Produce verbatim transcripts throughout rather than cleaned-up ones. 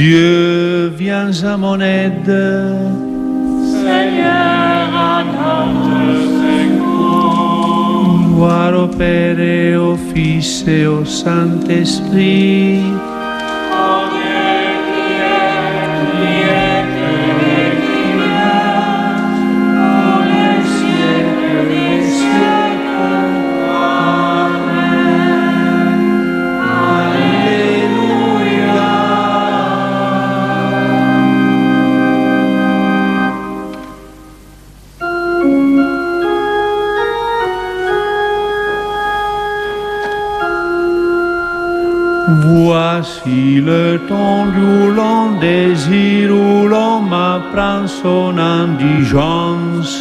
Dieu, viens à mon aide. Seigneur, à notre secours. Gloire au Père et au Fils et au Saint-Esprit. Ô Dieu qui est, qui est, qui vient, pour les siècles des siècles. Amen. Alléluia. Voici le temps où l'on désire, où l'on m'apprend son indigence,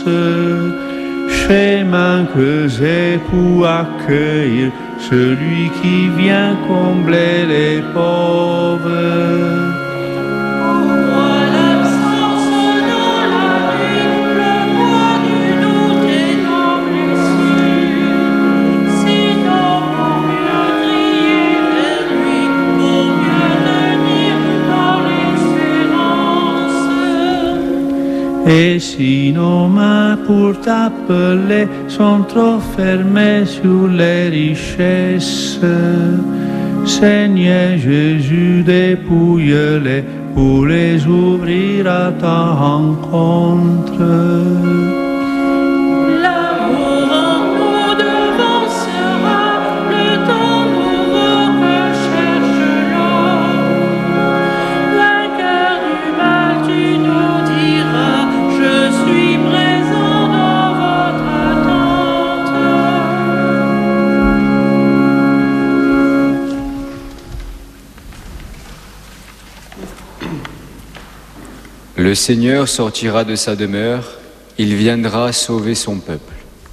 chemin creusé pour accueillir celui qui vient combler les pauvres. Pourquoi l'absence dans la vie, le poids du doute et nos blessures, sinon pour mieux crier vers lui, pour mieux venir dans l'espérance. Et si nos mains pour t'appeler sont trop fermées sur les richesses, Seigneur Jésus, dépouille-les pour les ouvrir à ta rencontre. L'amour en nous devancera le temps nouveau que cherche l'homme. Vainqueur du mal, tu nous diras, je suis présent dans votre attente. Le Seigneur sortira de sa demeure, il viendra sauver son peuple.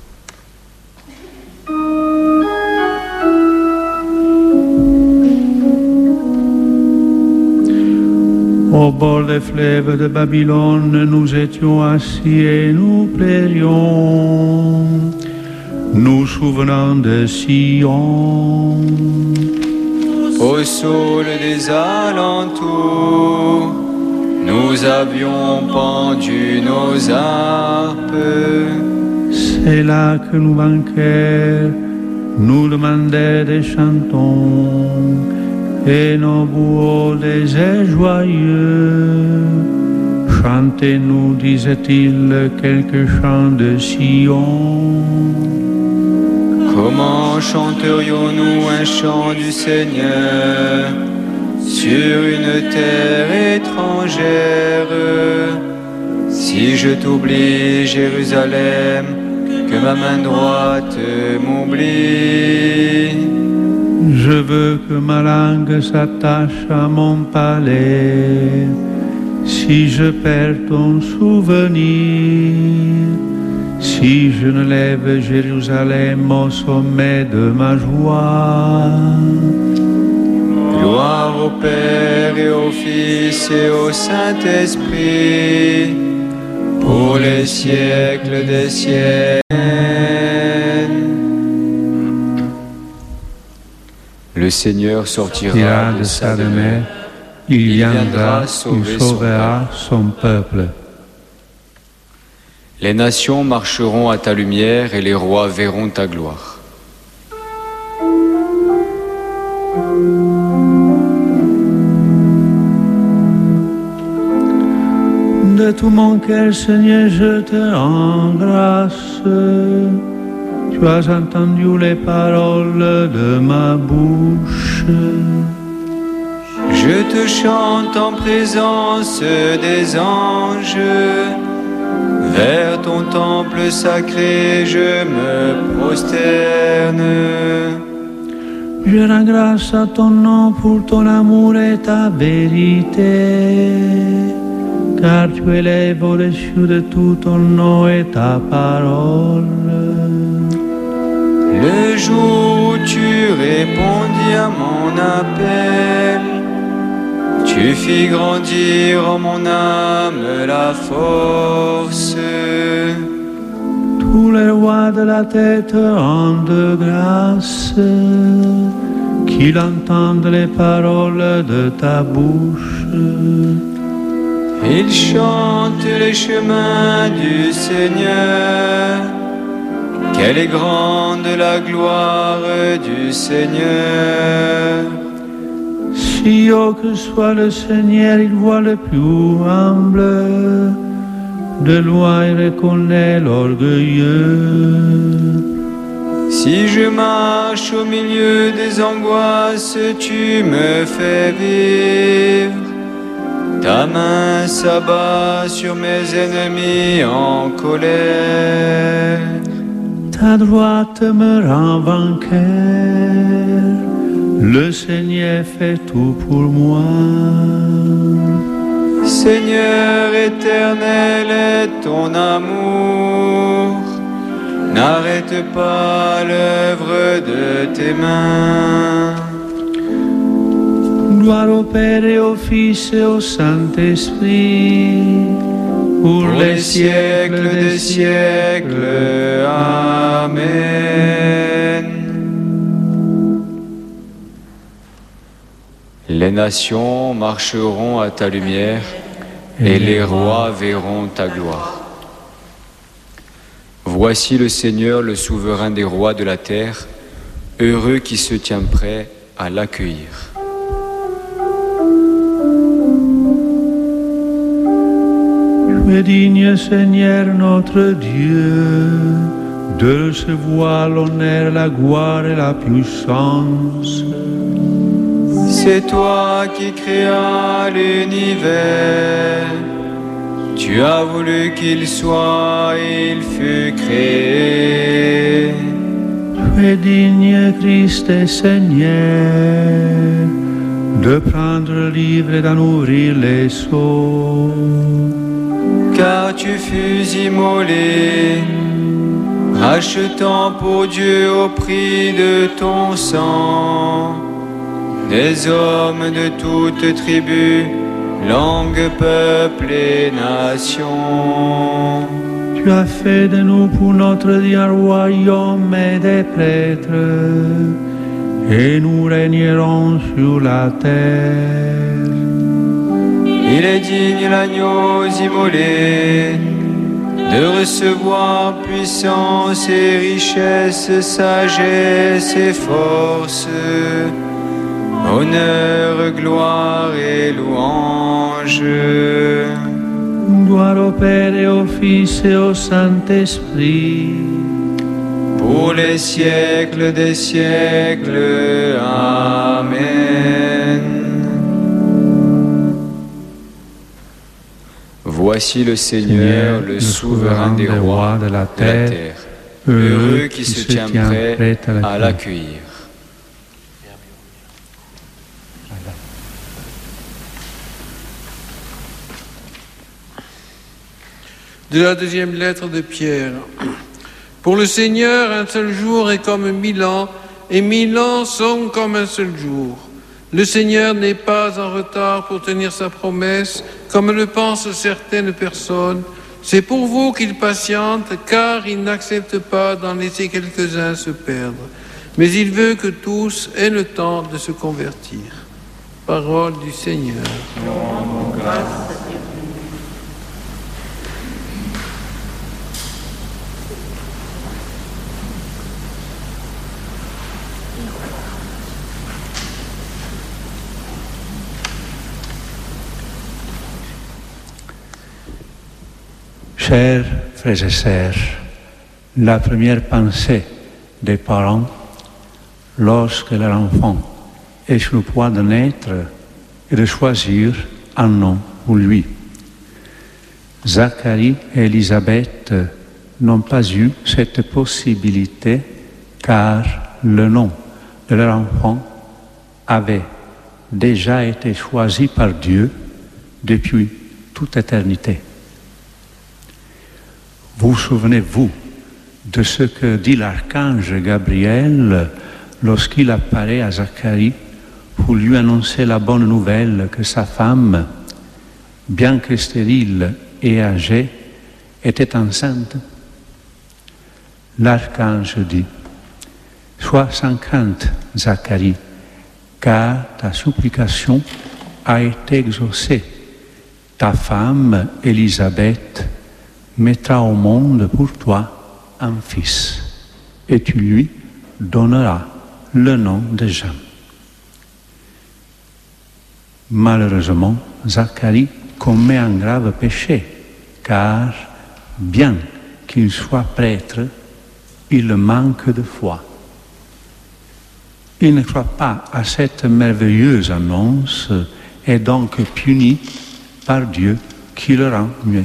Au bord des fleuves de Babylone, nous étions assis et nous pleurions, nous souvenant de Sion. Au saule des alentours, nous avions pendu nos harpes. C'est là que nos banquiers nous demandaient des chantons et nos bourreaux des airs joyeux. Chantez-nous, disait-il, quelques chants de Sion. Comment chanterions-nous un chant du Seigneur sur une terre étrangère? Si je t'oublie, Jérusalem, que ma main droite m'oublie. Je veux que ma langue s'attache à mon palais. Si je perds ton souvenir, si je ne lève Jérusalem au sommet de ma joie. Gloire au Père et au Fils et au Saint-Esprit, pour les siècles des siècles. Le Seigneur sortira de sa demeure, il viendra, il sauvera son peuple. Les nations marcheront à ta lumière et les rois verront ta gloire. De tout mon cœur, Seigneur, je te rends grâce. Tu as entendu les paroles de ma bouche. Je te chante en présence des anges. Vers ton temple sacré, je me prosterne. Je rends grâce à ton nom pour ton amour et ta vérité, car tu élèves au-dessus de tout ton nom et ta parole. Le jour où tu répondis à mon appel, tu fis grandir en mon âme la force. Tous les rois de la terre te rendent grâce, qui qu'il entende les paroles de ta bouche. Il chante les chemins du Seigneur. Quelle est grande la gloire du Seigneur. Si haut que soit le Seigneur, il voit le plus humble. De loin il reconnaît l'orgueilleux. Si je marche au milieu des angoisses, tu me fais vivre. Ta main s'abat sur mes ennemis en colère. Ta droite me rend vainqueur. Le Seigneur fait tout pour moi. Seigneur éternel est ton amour. N'arrête pas l'œuvre de tes mains. Gloire au Père et au Fils et au Saint-Esprit, pour, pour les, les siècles des siècles. Amen. Les nations marcheront à ta lumière et les rois verront ta gloire. Voici le Seigneur, le souverain des rois de la terre, heureux qui se tient prêt à l'accueillir. Tu es digne, Seigneur notre Dieu, de recevoir l'honneur, la gloire et la puissance. C'est toi qui créas l'univers. Tu as voulu qu'il soit, il fut créé. Tu es digne, Christ et Seigneur, de prendre le livre et d'en ouvrir les sceaux. Car tu fus immolé, rachetant pour Dieu au prix de ton sang des hommes de toutes tribus, langues, peuples et nations. Tu as fait de nous pour notre Dieu un royaume et des prêtres, et nous régnerons sur la terre. Il est digne l'agneau immolé de recevoir puissance et richesse, sagesse et force, honneur, gloire et louange. Gloire au Père et au Fils et au Saint-Esprit, pour les siècles des siècles. Amen. Voici le Seigneur, le souverain des rois de la terre, heureux qui se tient prêt à l'accueillir. De la deuxième lettre de Pierre. Pour le Seigneur, un seul jour est comme mille ans, et mille ans sont comme un seul jour. Le Seigneur n'est pas en retard pour tenir sa promesse, comme le pensent certaines personnes. C'est pour vous qu'il patiente, car il n'accepte pas d'en laisser quelques-uns se perdre. Mais il veut que tous aient le temps de se convertir. Parole du Seigneur. Chers frères et sœurs, la première pensée des parents lorsque leur enfant est sur le point de naître est de choisir un nom pour lui. Zacharie et Élisabeth n'ont pas eu cette possibilité car le nom de leur enfant avait déjà été choisi par Dieu depuis toute éternité. Vous souvenez-vous de ce que dit l'archange Gabriel lorsqu'il apparaît à Zacharie pour lui annoncer la bonne nouvelle que sa femme, bien que stérile et âgée, était enceinte? L'archange dit « Sois sans crainte, Zacharie, car ta supplication a été exaucée. Ta femme, Élisabeth, mettra au monde pour toi un fils, et tu lui donneras le nom de Jean. Malheureusement, Zacharie commet un grave péché, car, bien qu'il soit prêtre, il manque de foi. Il ne croit pas à cette merveilleuse annonce et donc puni par Dieu qui le rend muet.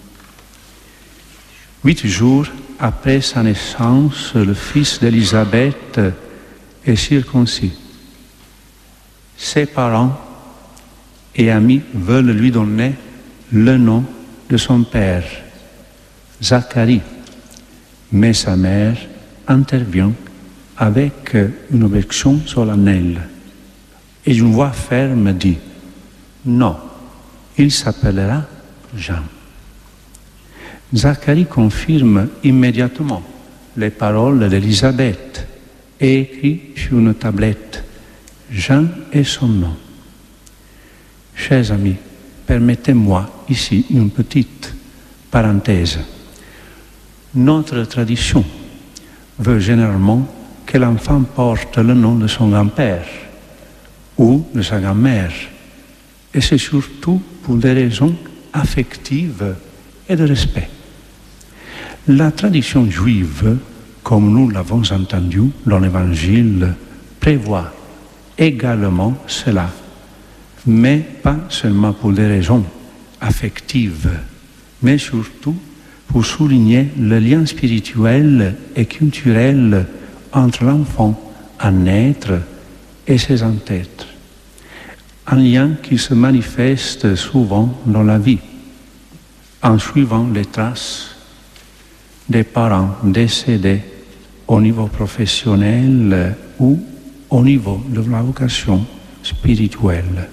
Huit jours après sa naissance, le fils d'Élisabeth est circoncis. Ses parents et amis veulent lui donner le nom de son père, Zacharie, mais sa mère intervient avec une objection solennelle et une voix ferme dit « Non, il s'appellera Jean ». Zacharie confirme immédiatement les paroles d'Élisabeth et écrit sur une tablette « Jean est son nom ». Chers amis, permettez-moi ici une petite parenthèse. Notre tradition veut généralement que l'enfant porte le nom de son grand-père ou de sa grand-mère, et c'est surtout pour des raisons affectives et de respect. La tradition juive, comme nous l'avons entendu dans l'Évangile, prévoit également cela, mais pas seulement pour des raisons affectives, mais surtout pour souligner le lien spirituel et culturel entre l'enfant à naître et ses ancêtres. Un lien qui se manifeste souvent dans la vie, en suivant les traces des parents décédés au niveau professionnel ou au niveau de la vocation spirituelle.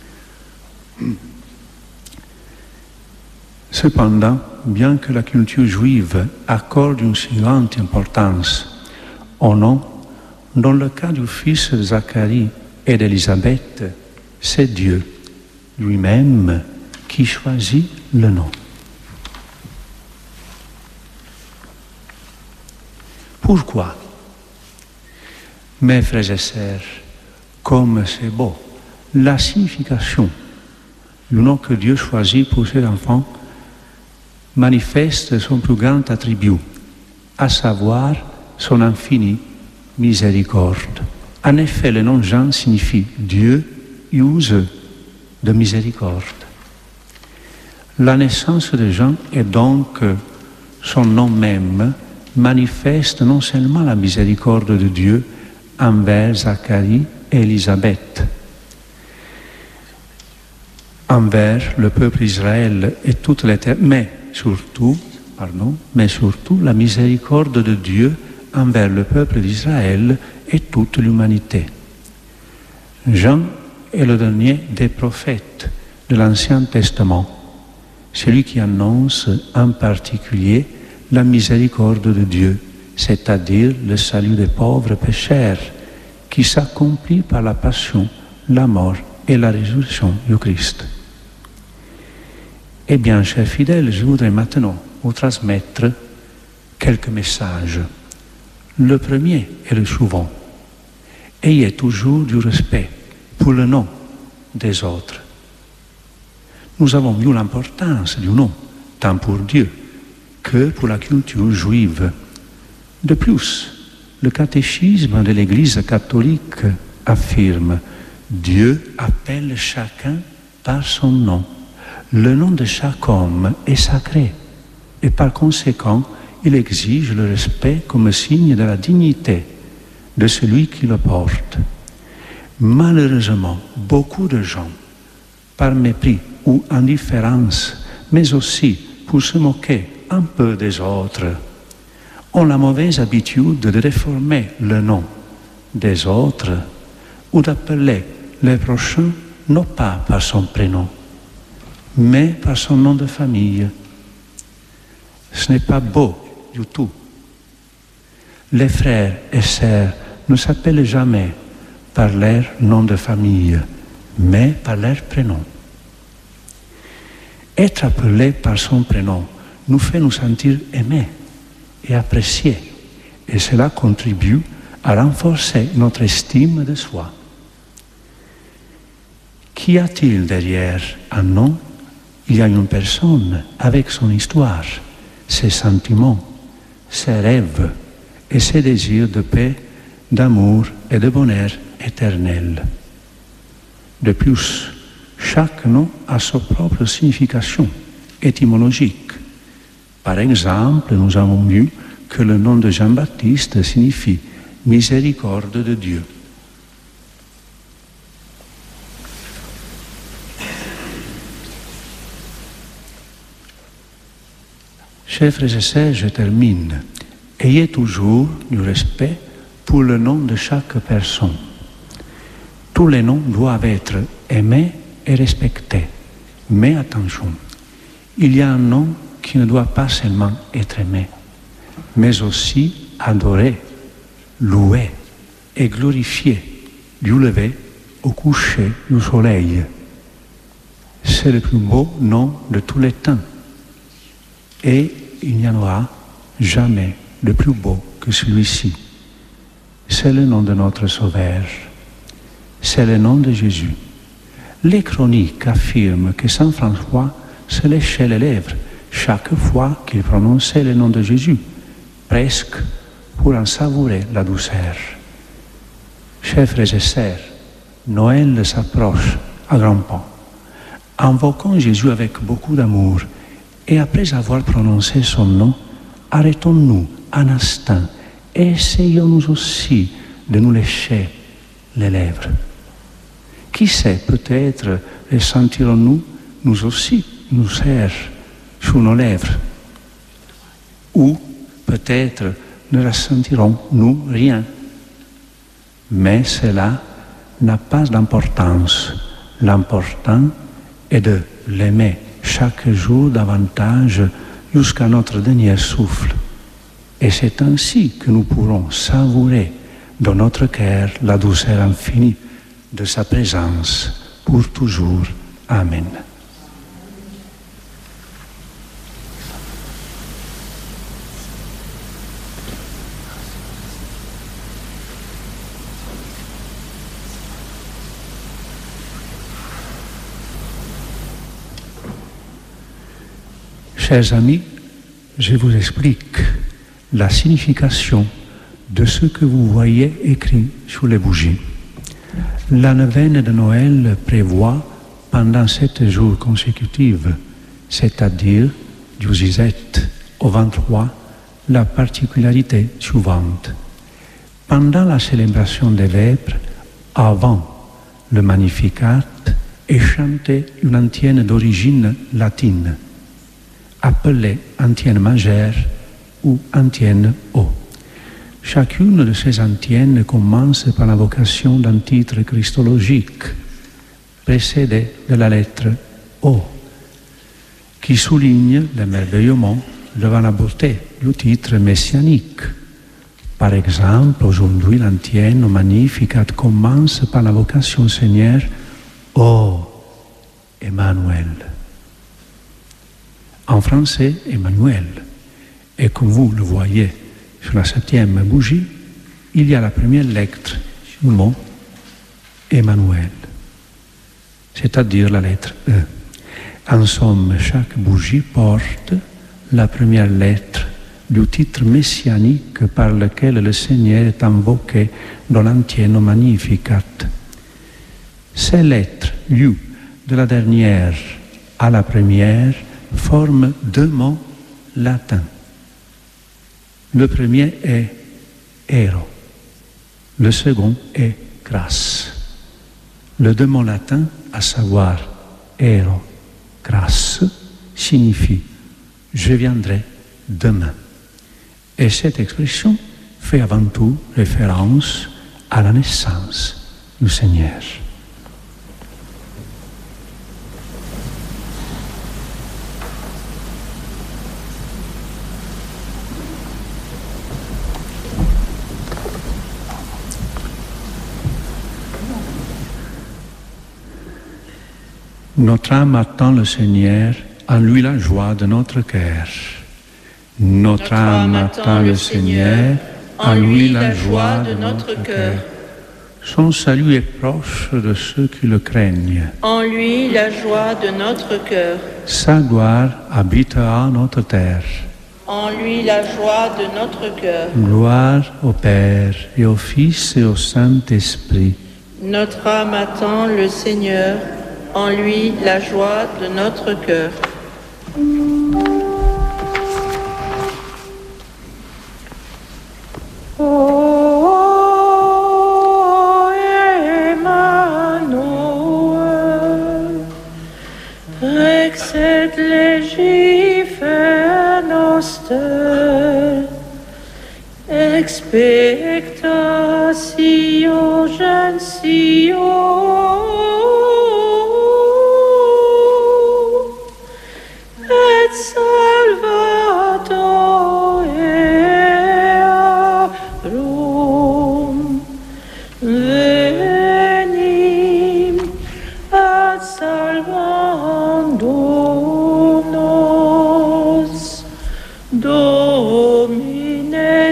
Cependant, bien que la culture juive accorde une si grande importance au nom, dans le cas du fils de Zacharie et d'Élisabeth, c'est Dieu lui-même qui choisit le nom. Pourquoi? Mes frères et sœurs, comme c'est beau, la signification du nom que Dieu choisit pour ses enfants manifeste son plus grand attribut, à savoir son infinie miséricorde. En effet, le nom Jean signifie Dieu use de miséricorde. La naissance de Jean et donc son nom même manifeste non seulement la miséricorde de Dieu envers Zacharie et Élisabeth, envers le peuple d'Israël et toute la terre, mais surtout, pardon, mais surtout la miséricorde de Dieu envers le peuple d'Israël et toute l'humanité. Jean est le dernier des prophètes de l'Ancien Testament, celui qui annonce en particulier la miséricorde de Dieu, c'est-à-dire le salut des pauvres pécheurs, qui s'accomplit par la passion, la mort et la résurrection du Christ. Eh bien, chers fidèles, je voudrais maintenant vous transmettre quelques messages. Le premier est le suivant. Ayez toujours du respect pour le nom des autres. Nous avons vu l'importance du nom, tant pour Dieu que pour la culture juive. De plus, le catéchisme de l'Église catholique affirme « Dieu appelle chacun par son nom ». Le nom de chaque homme est sacré et par conséquent, il exige le respect comme signe de la dignité de celui qui le porte. Malheureusement, beaucoup de gens, par mépris ou indifférence, mais aussi pour se moquer un peu des autres, ont la mauvaise habitude de réformer le nom des autres ou d'appeler les prochains non pas par son prénom, mais par son nom de famille. Ce n'est pas beau du tout. Les frères et sœurs ne s'appellent jamais par leur nom de famille, mais par leur prénom. Être appelé par son prénom nous fait nous sentir aimés et appréciés, et cela contribue à renforcer notre estime de soi. Qu'y a-t-il derrière un nom? Il y a une personne avec son histoire, ses sentiments, ses rêves et ses désirs de paix, d'amour et de bonheur éternel. De plus, chaque nom a sa propre signification étymologique. Par exemple, nous avons vu que le nom de Jean-Baptiste signifie « miséricorde de Dieu ». Chers frères et sœurs, je termine. Ayez toujours du respect pour le nom de chaque personne. Tous les noms doivent être aimés et respectés. Mais attention, il y a un nom qui ne doit pas seulement être aimé, mais aussi adoré, loué et glorifié du lever au coucher du soleil. C'est le plus beau nom de tous les temps. Et il n'y en aura jamais de plus beau que celui-ci. C'est le nom de notre Sauveur. C'est le nom de Jésus. Les chroniques affirment que saint François se léchait les lèvres chaque fois qu'il prononçait le nom de Jésus, presque pour en savourer la douceur. Chers frères et sœurs, Noël s'approche à grands pas. Invoquons Jésus avec beaucoup d'amour et après avoir prononcé son nom, arrêtons-nous un instant et essayons-nous aussi de nous lécher les lèvres. Qui sait, peut-être ressentirons-nous, nous aussi, nous serre sur nos lèvres. Ou peut-être ne ressentirons-nous rien. Mais cela n'a pas d'importance. L'important est de l'aimer chaque jour davantage jusqu'à notre dernier souffle. Et c'est ainsi que nous pourrons savourer dans notre cœur la douceur infinie de sa présence pour toujours. Amen. Chers amis, je vous explique la signification de ce que vous voyez écrit sur les bougies. La neuvaine de Noël prévoit pendant sept jours consécutifs, c'est-à-dire du dix-sept au vingt-trois, la particularité suivante. Pendant la célébration des vêpres, avant le Magnificat, est chantée une antienne d'origine latine, appelée antienne majeure ou antienne haut. Chacune de ces antiennes commence par l'invocation d'un titre christologique, précédé de la lettre O, qui souligne l'émerveillement devant la beauté du titre messianique. Par exemple, aujourd'hui, l'antienne au Magnificat commence par l'invocation Seigneur, Ô Emmanuel. En français, Emmanuel. Et comme vous le voyez sur la septième bougie, il y a la première lettre du mot Emmanuel, c'est-à-dire la lettre E. En somme, chaque bougie porte la première lettre du titre messianique par lequel le Seigneur est invoqué dans l'antienne Magnificat. Ces lettres, lues de la dernière à la première, forment deux mots latins. Le premier est héros, le second est grâce. Le deux mots latins, à savoir héros, grâce, signifie je viendrai demain. Et cette expression fait avant tout référence à la naissance du Seigneur. Notre âme attend le Seigneur, en lui la joie de notre cœur. Notre âme attend le Seigneur, en lui la joie de notre cœur. Son salut est proche de ceux qui le craignent. En lui la joie de notre cœur. Sa gloire habitera notre terre. En lui la joie de notre cœur. Gloire au Père et au Fils et au Saint-Esprit. Notre âme attend le Seigneur, en lui la joie de notre cœur. O Emmanuel, rex et legifer noster, expectatio gensio, et salvator earum, venim ad salvandum nos, Domine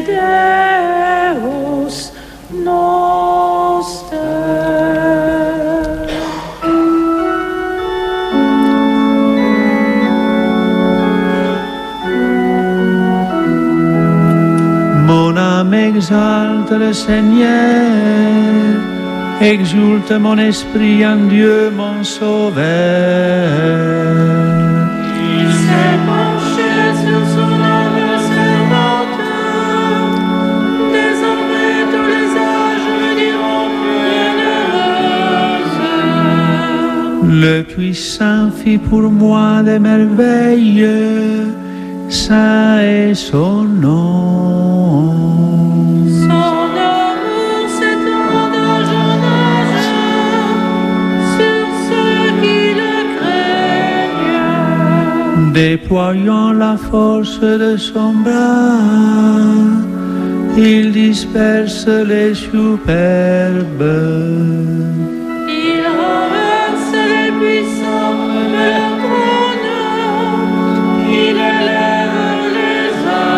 Deus noster. Mon âme exalte le Seigneur, exulte mon esprit en Dieu mon Sauveur. Il s'est penché sur son âme serviteur. Désormais tous les âges me diront bienheureuse. Le Puissant fit pour moi des merveilles, saint est son nom. Son amour s'étend d'âge en âge sur ceux qui le craignent. Déployant la force de son bras, il disperse les superbes. Il renverse les puissants de leur trône. Il élève les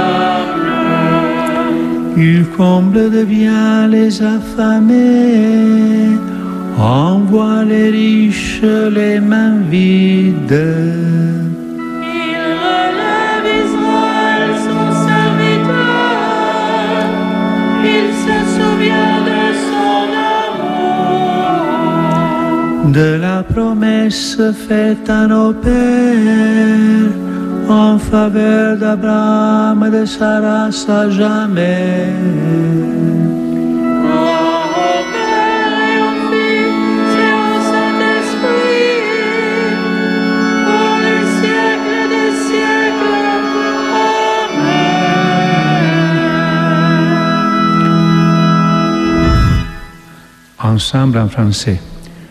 humbles. Il comble de bien les affamés, envoie les riches les mains vides. Il relève Israël, son serviteur. Il se souvient de son amour. De la promesse faite à nos pères, en faveur d'Abraham et de sa race à jamais. Au Père et au Fils et au Saint-Esprit, pour les siècles des siècles. Amen. Ensemble en français.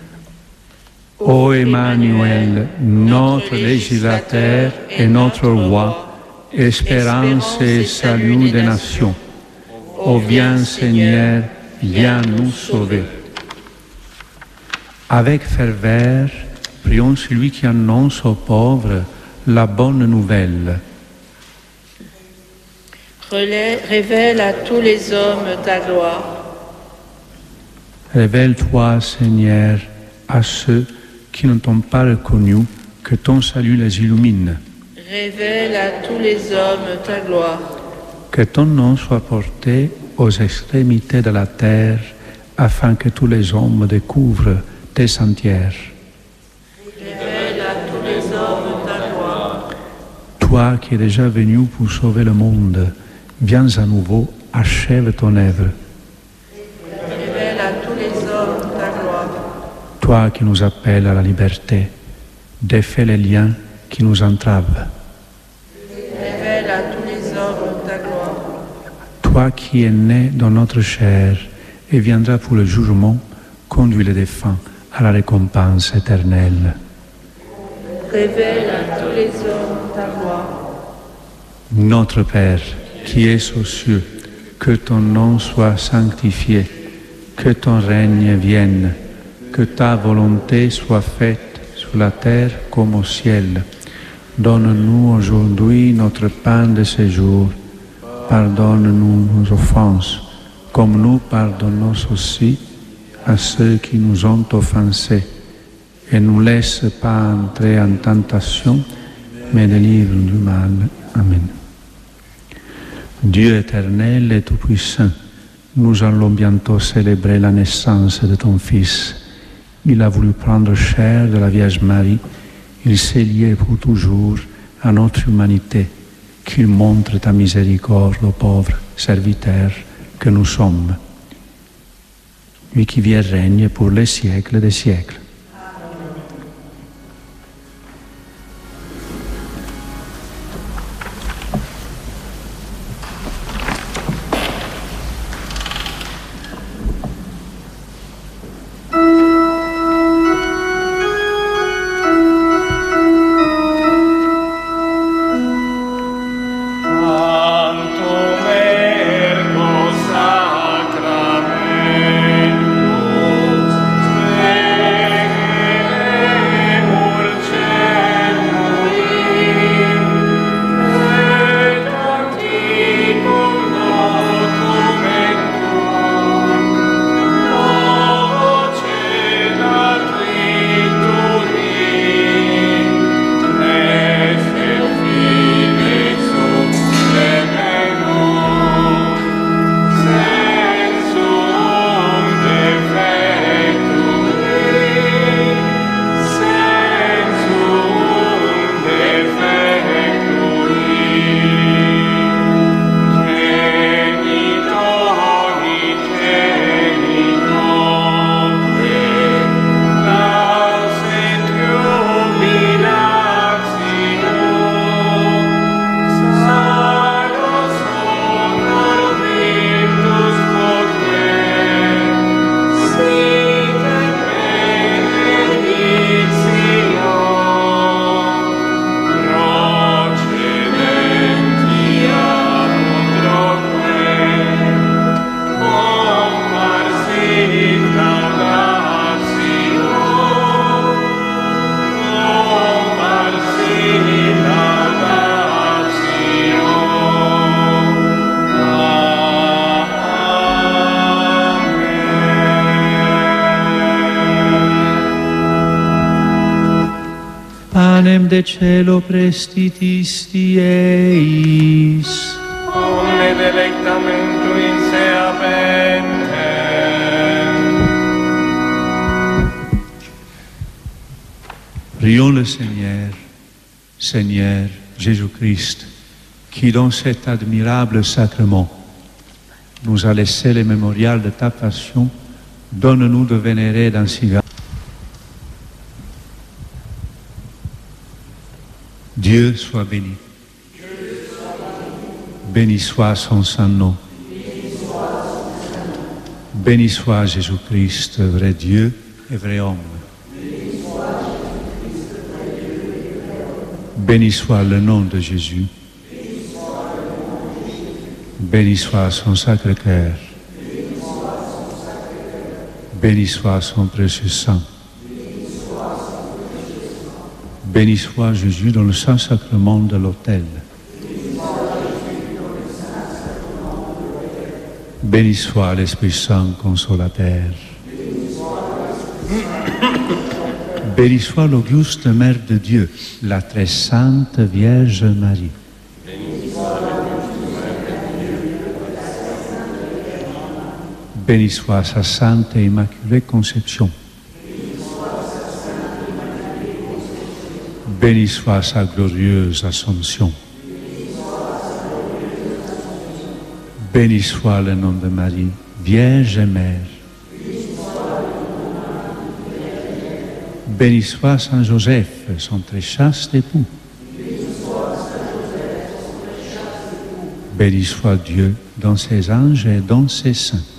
Ô Emmanuel, notre législateur et notre roi, espérance et salut des nations. Ô viens Seigneur, viens nous sauver. Avec ferveur, prions celui qui annonce aux pauvres la bonne nouvelle. Relais- Révèle à tous les hommes ta gloire. Révèle-toi, Seigneur, à ceux qui ne t'ont pas reconnu, que ton salut les illumine. Révèle à tous les hommes ta gloire. Que ton nom soit porté aux extrémités de la terre, afin que tous les hommes découvrent tes sentiers. Révèle à tous les hommes ta gloire. Toi qui es déjà venu pour sauver le monde, viens à nouveau, achève ton œuvre. Révèle à tous les hommes ta gloire. Toi qui nous appelles à la liberté, défais les liens qui nous entravent. Révèle à tous les hommes ta gloire. Toi qui es né dans notre chair et viendras pour le jugement, conduis les défunts à la récompense éternelle. Révèle à tous les hommes ta gloire. Notre Père, qui es aux cieux, que ton nom soit sanctifié, que ton règne vienne, que ta volonté soit faite sur la terre comme au ciel. Donne-nous aujourd'hui notre pain de ce jour. Pardonne-nous nos offenses, comme nous pardonnons aussi à ceux qui nous ont offensés. Et ne nous laisse pas entrer en tentation, mais délivre-nous du mal. Amen. Dieu éternel et tout-puissant, nous allons bientôt célébrer la naissance de ton Fils. Il a voulu prendre chair de la Vierge Marie. Il s'est lié pour toujours à notre humanité. Qu'il montre ta miséricorde aux pauvres serviteurs que nous sommes. Lui qui vient règne pour les siècles des siècles. Panem de cielo prestitisti eis. Omne delectamentum in se appendem. Prions le Seigneur, Seigneur Jésus-Christ, qui dans cet admirable sacrement nous a laissé le mémorial de ta passion, donne-nous de vénérer dans si grand. Dieu soit béni. Béni soit son saint nom. Béni soit Jésus-Christ, vrai Dieu et vrai homme. Béni soit le nom de Jésus. Béni soit son Sacré-Cœur. Béni soit son précieux sang. Béni soit Jésus dans le Saint-Sacrement de l'autel. Béni soit l'Esprit Saint consolateur. Béni soit l'auguste Mère de Dieu, la très sainte Vierge Marie. Béni soit sa sainte et immaculée conception. Béni soit sa glorieuse assomption. Béni soit le nom de Marie, Vierge et Mère. Béni soit Saint Joseph, son très chaste époux. Béni soit Dieu dans ses anges et dans ses saints.